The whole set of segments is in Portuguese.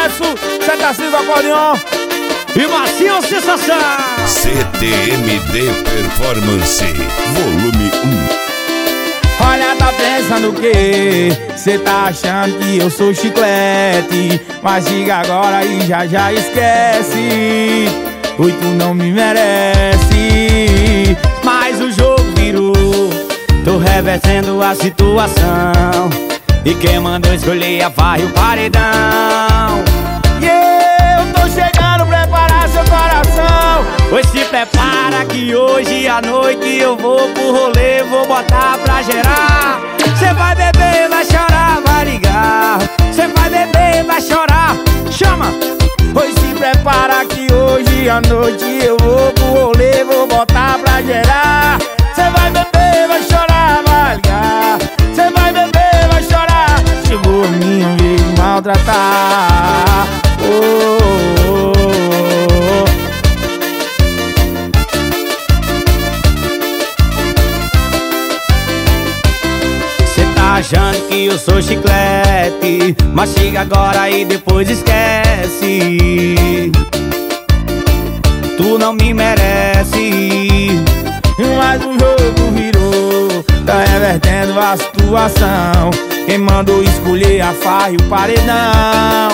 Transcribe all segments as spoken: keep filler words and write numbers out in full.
Edson, Seta Silva Acordeon e Marcinho Sensação. C T M D Performance, volume um. Olha, tá pensando o quê? Cê tá achando que eu sou chiclete, mas diga agora e já já esquece. Oi, tu não me merece. Mas o jogo virou, tô revertendo a situação, e quem mandou escolher a farra e o paredão. E eu tô chegando, preparar seu coração. Pois se prepara que hoje à noite eu vou pro rolê, vou botar pra gerar. Cê vai beber, vai chorar, vai ligar. Cê vai beber, vai chorar, chama. Pois se prepara que hoje à noite eu vou pro rolê, vou botar pra gerar. Cê vai beber, vai chorar, vai ligar. Cê vai beber, vai chorar. Chegou a minha vez de maltratar. Oh, oh, oh, oh. Cê tá achando que eu sou chiclete, mas chega agora e depois esquece. Tu não me merece. Mas o jogo virou, tá revertendo a situação. Quem mandou escolher a farra e o paredão.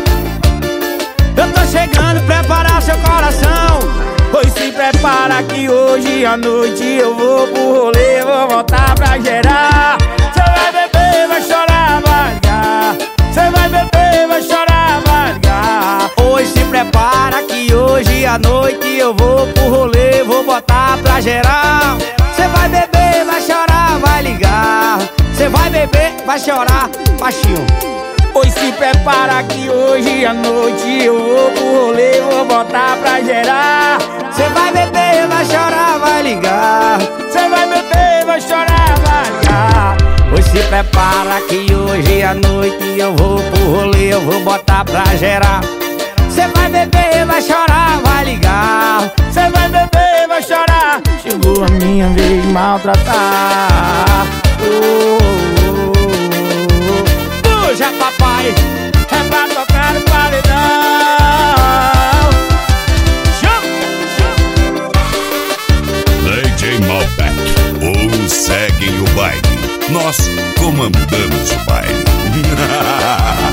Eu tô chegando, preparar seu coração. Pois se prepara que hoje à noite eu vou pro rolê, vou voltar pra gerar. Cê vai beber, vai chorar, vai ligar. Cê vai beber, vai chorar, vai ligar. Pois se prepara que hoje à noite eu vou pro rolê, vou botar pra gerar. Cê vai beber, vai chorar, vai ligar. Cê vai beber, vai chorar, baixinho. Pois se prepara que hoje à noite eu vou pro rolê, vou botar pra gerar. Cê vai beber, vai chorar, vai ligar. Cê vai beber, vai chorar, vai ligar. Pois se prepara que hoje à noite eu vou pro rolê, eu vou botar pra gerar. Cê vai beber, vai chorar, vai ligar. Cê vai beber, vai chorar. Chegou a minha vez de maltratar. Oh, oh, oh, oh. Puxa, papai, é pra tocar no paredão. Chama, D J Malbec, ou seguem o baile, nós comandamos o baile.